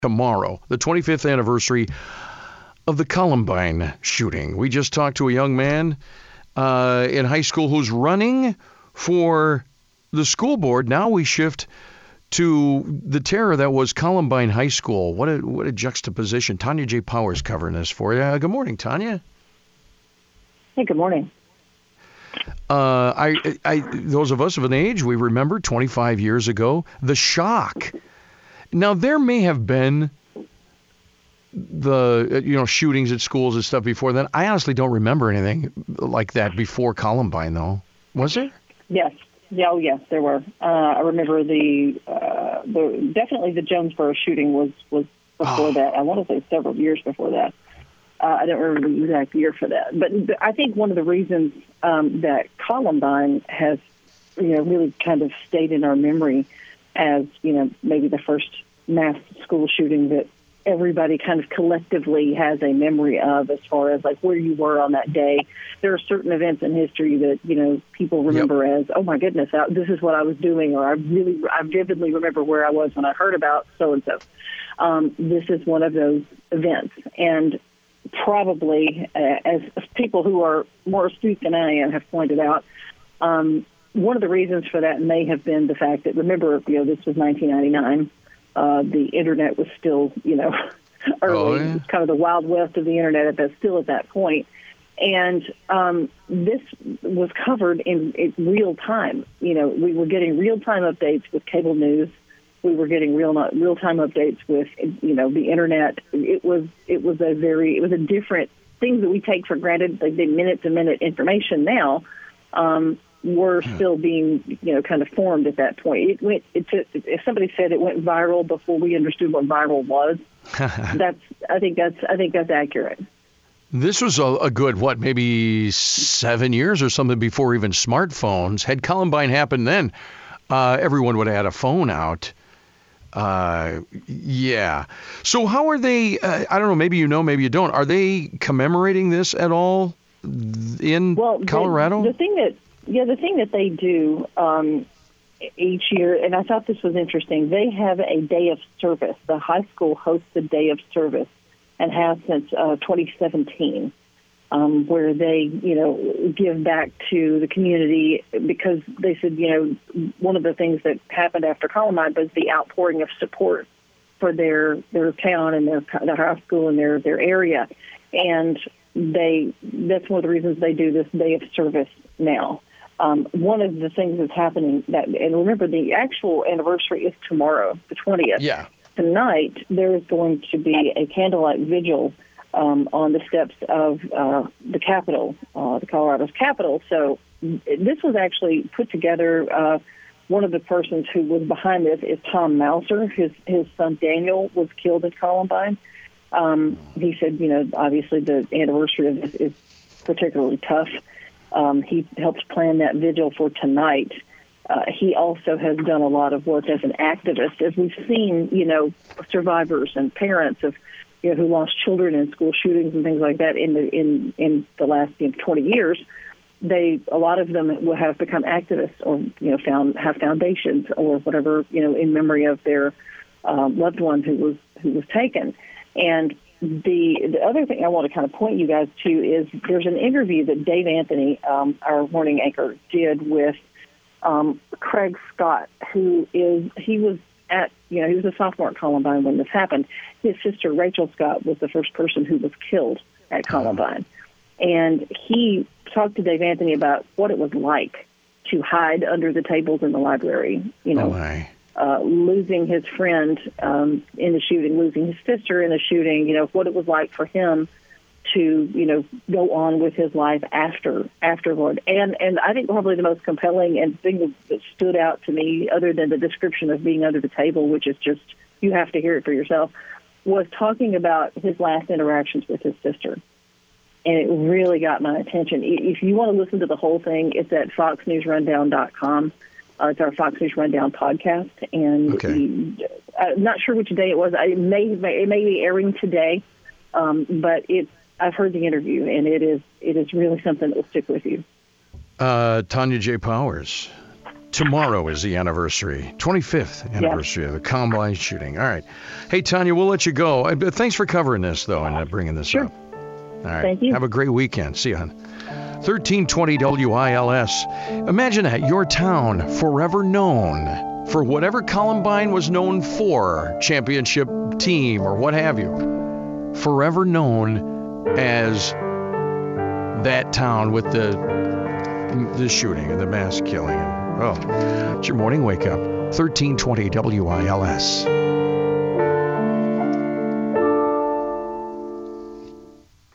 tomorrow, the 25th anniversary of the Columbine shooting. We just talked to a young man in high school who's running for the school board. Now we shift to the terror that was Columbine High School. What a juxtaposition. Tanya J. Powers covering this for you. Good morning, Tanya. Hey, good morning. Those of us of an age, we remember 25 years ago, the shock. Now, there may have been the shootings at schools and stuff before then. I honestly don't remember anything like that before Columbine, though. Was there? Yes. Yeah, yes, there were. I remember the definitely the Jonesboro shooting was before that. I want to say several years before that. I don't remember the exact year for that. But I think one of the reasons that Columbine has, really kind of stayed in our memory as, maybe the first mass school shooting that everybody kind of collectively has a memory of as far as like where you were on that day. There are certain events in history that, people remember as, oh my goodness, this is what I was doing, or I vividly remember where I was when I heard about so-and-so. This is one of those events. And probably, as people who are more astute than I am have pointed out, one of the reasons for that may have been the fact that, remember, this was 1999. The Internet was still, early. Oh, yeah. It was kind of the Wild West of the Internet at that point. And this was covered in real time. We were getting real-time updates with cable news. We were getting real-time updates with, the Internet. It was a different things that we take for granted, like the minute-to-minute information now, were still being, kind of formed at that point. If somebody said it went viral before we understood what viral was, I think that's accurate. This was a good, maybe 7 years or something before even smartphones. Had Columbine happened then, everyone would have had a phone out. Yeah. So how are they, I don't know, maybe you know, maybe you don't. Are they commemorating this at all in Colorado? The thing that they do each year, and I thought this was interesting, they have a day of service. The high school hosts a day of service and has since 2017, where they, give back to the community, because they said, one of the things that happened after Columbine was the outpouring of support for their town and their high school and their area. And that's one of the reasons they do this day of service now. One of the things that's happening, and remember, the actual anniversary is tomorrow, the 20th. Yeah. Tonight, there is going to be a candlelight vigil on the steps of the Capitol, the Colorado's Capitol. So this was actually put together. One of the persons who was behind this is Tom Mauser. His son Daniel was killed at Columbine. He said, obviously the anniversary of this is particularly tough. He helped plan that vigil for tonight. He also has done a lot of work as an activist, as we've seen, survivors and parents of, who lost children in school shootings and things like that in the last 20 years. A lot of them will have become activists, or have foundations or whatever, in memory of their loved one who was taken. And the other thing I want to kind of point you guys to is there's an interview that Dave Anthony, our morning anchor, did with Craig Scott, he was a sophomore at Columbine when this happened. His sister, Rachel Scott, was the first person who was killed at Columbine. And he talked to Dave Anthony about what it was like to hide under the tables in the library, losing his friend in the shooting, losing his sister in the shooting, what it was like for him to, go on with his life afterward. And I think probably the most compelling and thing that stood out to me, other than the description of being under the table, which is just, you have to hear it for yourself, was talking about his last interactions with his sister. And it really got my attention. If you want to listen to the whole thing, it's at foxnewsrundown.com. It's our Fox News Rundown podcast. And I'm not sure which day it was. It may be airing today, but I've heard the interview, and it is really something that will stick with you. Tanya J. Powers. tomorrow is the anniversary, 25th anniversary of the Columbine shooting. All right. Hey, Tanya, we'll let you go. Thanks for covering this, though, and bringing this up. All right. Thank you. Have a great weekend. See you, hon. 1320 WILS. Imagine that, your town forever known for whatever Columbine was known for, championship team or what have you. Forever known as that town with the shooting and the mass killing. Oh, it's your morning wake up. 1320 WILS.